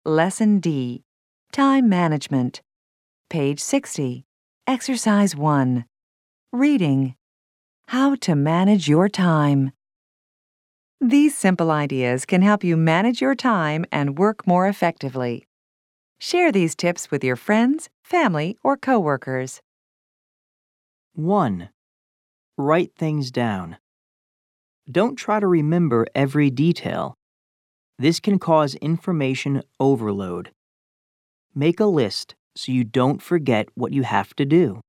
Lesson D, Time Management. Page 60, Exercise 1. Reading. How to manage your time. These simple ideas can help you manage your time and work more effectively. Share these tips with your friends, family, or coworkers. 1. Write things down. Don't try to remember every detail. This can cause information overload. Make a list so you don't forget what you have to do.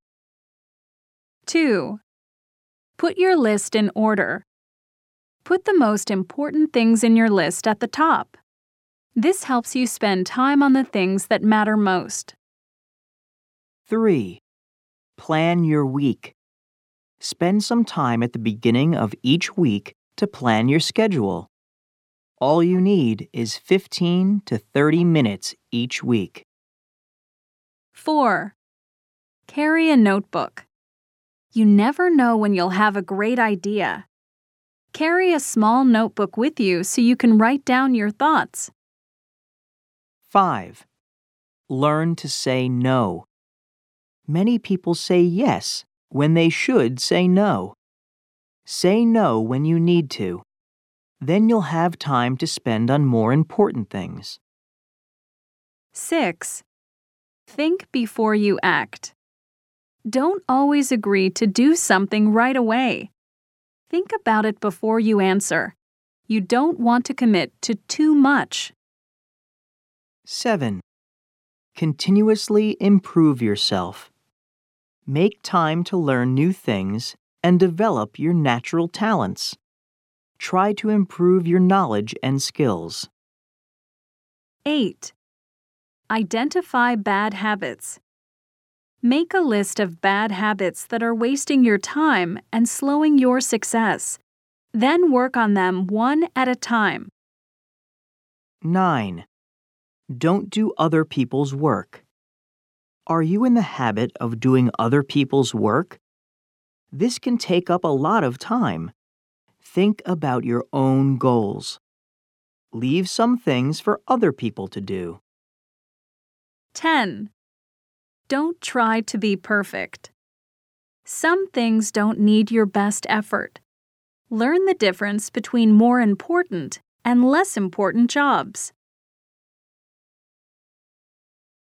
2. Put your list in order. Put the most important things in your list at the top. This helps you spend time on the things that matter most. 3. Plan your week. Spend some time at the beginning of each week to plan your schedule. All you need is 15 to 30 minutes each week. 4. Carry a notebook. You never know when you'll have a great idea. Carry a small notebook with you so you can write down your thoughts. 5. Learn to say no. Many people say yes when they should say no. Say no when you need to. Then you'll have time to spend on more important things. 6. Think before you act. Don't always agree to do something right away. Think about it before you answer. You don't want to commit to too much. 7. Continuously improve yourself. Make time to learn new things and develop your natural talents. Try to improve your knowledge and skills. 8. Identify bad habits. Make a list of bad habits that are wasting your time and slowing your success. Then work on them one at a time. 9. Don't do other people's work. Are you in the habit of doing other people's work? This can take up a lot of time. Think about your own goals. Leave some things for other people to do. 10. Don't try to be perfect. Some things don't need your best effort. Learn the difference between more important and less important jobs.